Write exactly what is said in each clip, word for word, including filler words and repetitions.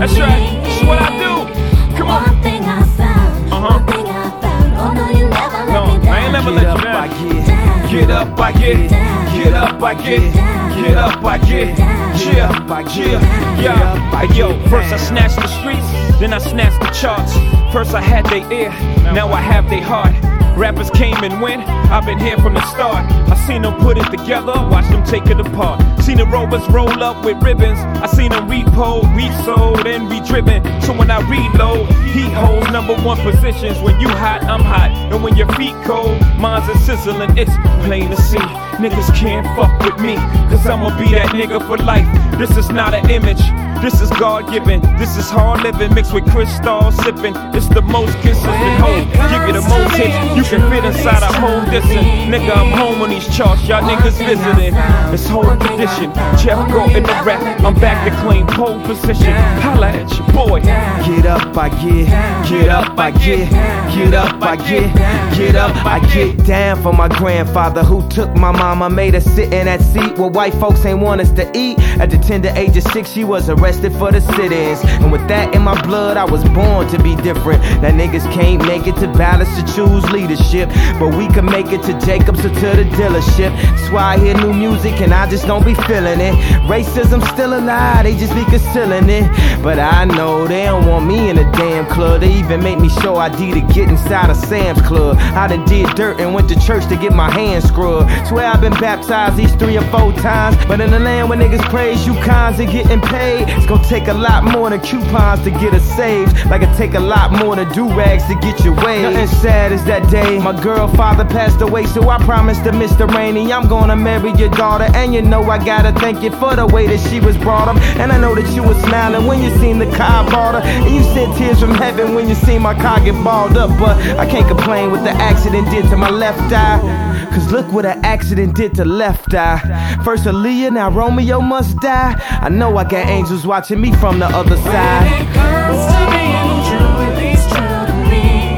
That's right, this is what I do. Come on. One thing I found, Uh-huh. one thing I found. Oh no, you never let No, me down. I ain't never let you down. Get up, I get, get up, I get, get up, I get, yeah, yeah, Yeah, hey, yo, first I snatched the streets, then I snatched the charts. First I had their ear, now I have their heart. Rappers came and went, I've been here from the start. I seen them put it together, watch them take it apart. Seen the rovers roll up with ribbons, I seen them repo, resold, and re-driven. So when I reload, heat holds number one positions. When you hot, I'm hot, and when your feet cold, mine's a sizzling, it's plain to see. Niggas can't fuck with me, cause I'ma be that nigga for life. This is not an image, this is God-given. This is hard living mixed with crystal sipping. It's the most consistent home, give you the most hits. You can fit inside a whole distance. Nigga, I'm home on these charts, y'all niggas visiting. This whole tradition, Jeff go in the rap. I'm back to claim pole position. Holla at your boy. Get up, I get, get up, I get, get up, I get, get up, I get down for my grandfather who took my mama, made her sit in that seat where white folks ain't want us to eat. At the tender age of six, she was arrested for the sit-ins. And with that in my blood, I was born to be different. Now niggas can't make it to balance to choose leadership, but we can make it to Jacobs or to the dealership. That's why I hear new music and I just don't be feeling it. Racism still alive, they just be concealing it. But I know they don't want me in a damn club. They even make me show I D to get inside a Sam's Club. I done did dirt and went to church to get my hands scrubbed. Swear I've been baptized these three or four times. But in the land where niggas praise you cons and getting paid, it's gonna take a lot more than coupons to get us saved. Like it take a lot more than do-rags to get your way. Nothing sad as that day my girl father passed away, so I promised to Mister Rainey I'm gonna marry your daughter. And you know I gotta thank you for the way that she was brought up. And I know that you was smiling when you seen the car bought her, and you sent tears from heaven when you seen my car get balled up. But I can't complain what the accident did to my left eye, cause look what an accident did to left eye. First Aaliyah, now Romeo must die. I know I got angels watching me from the other side. When it comes to being true, at least true to me.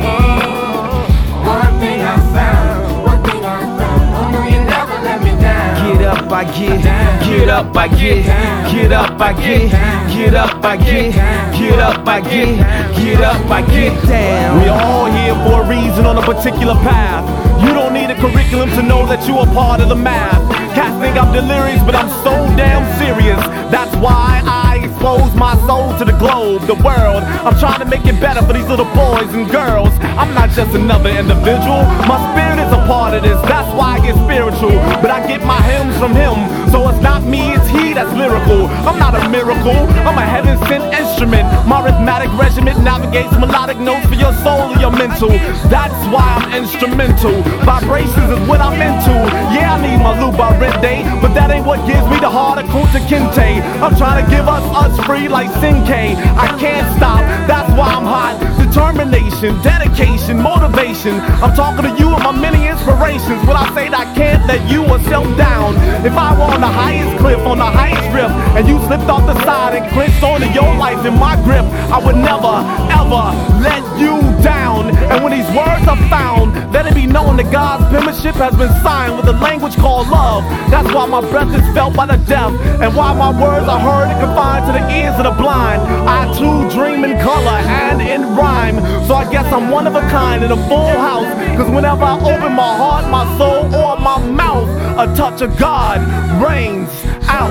One thing I found, one thing I found. Oh no, you never let me down. Get up, I get, get up, I get, get up, I get, get up, I get, get up, I get, get up, I get down. We all here for a reason on a particular path. You don't need a curriculum to know that you are part of the math. Cats think I'm delirious, but I'm so damn serious. That's why I expose my soul to the globe, the world. I'm trying to make it better for these little boys and girls. I'm not just another individual. My spirit is a part of this. That's why I get spiritual. But I get my hymns from him. So it's not me, it's he that's lyrical. I'm not a miracle, I'm a heaven-sent instrument. My rhythmic regiment navigates melodic notes for your soul and your mental. That's why I'm instrumental. Vibrations is what I'm into. Yeah, I need my Luba Rende, but that ain't what gives me the heart of Kunta Kinte. I'm trying to give us us free like Sinke. I can't stop, that's why I'm hot. Determination, dedication, motivation. I'm talking to you and my many inspirations. When I say that I can't let you or self down. If I were on the highest cliff, on the highest rift, and you slipped off the side and clinched onto your life in my grip, I would never, ever let you down. And when these words are found, let it be known that God's penmanship has been signed with a language called love. That's why my breath is felt by the deaf, and why my words are heard and confined to the ears of the blind. I too dream in color and in rhyme, so I guess I'm one of a kind in a full house. Cause whenever I open my heart, my soul, or my mouth, a touch of God rains out.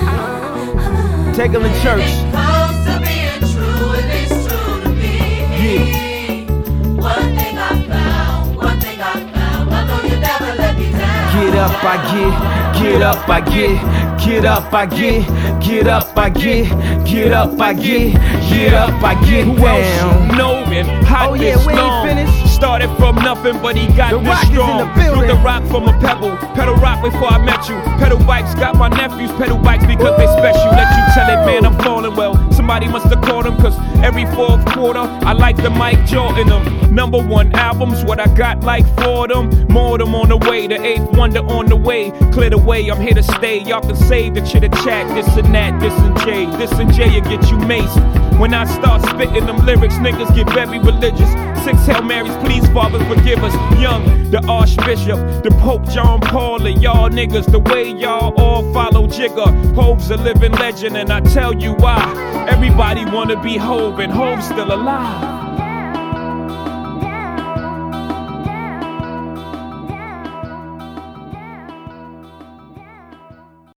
Take them to church. Comes to being true, at least true to me. Yeah. One thing I found, one thing I found. I know you never let me down. Get up, I get, get up, I get, get up, I get, get up, I get, get up, I get, get up, I get Who down. else know it? Hot Oh, yeah, this we ain't long. finished. Started from nothing, but he got The this Rock is in strong. the building. Threw the rock from a pebble. Pedal rock before I met you. Pedal bikes got my nephews. Pedal bikes because they special. Let you tell it, man, I'm falling well. Somebody must have called him, cause every fourth quarter I like the Mike Jordan them. Number one albums, what I got like for them. More of them on the way, the eighth wonder on the way. Clear the way, I'm here to stay. Y'all can say the chitter chat, this and that, this and Jay. This and Jay, you get you maced. When I start spitting them lyrics, niggas get very religious. Six Hail Marys, please, Father, forgive us. Young, the Archbishop, the Pope John Paul, and y'all niggas, the way y'all all follow Jigga. Hove's a living legend, and I tell you why. Everybody wanna be Hove, and Hove's still alive.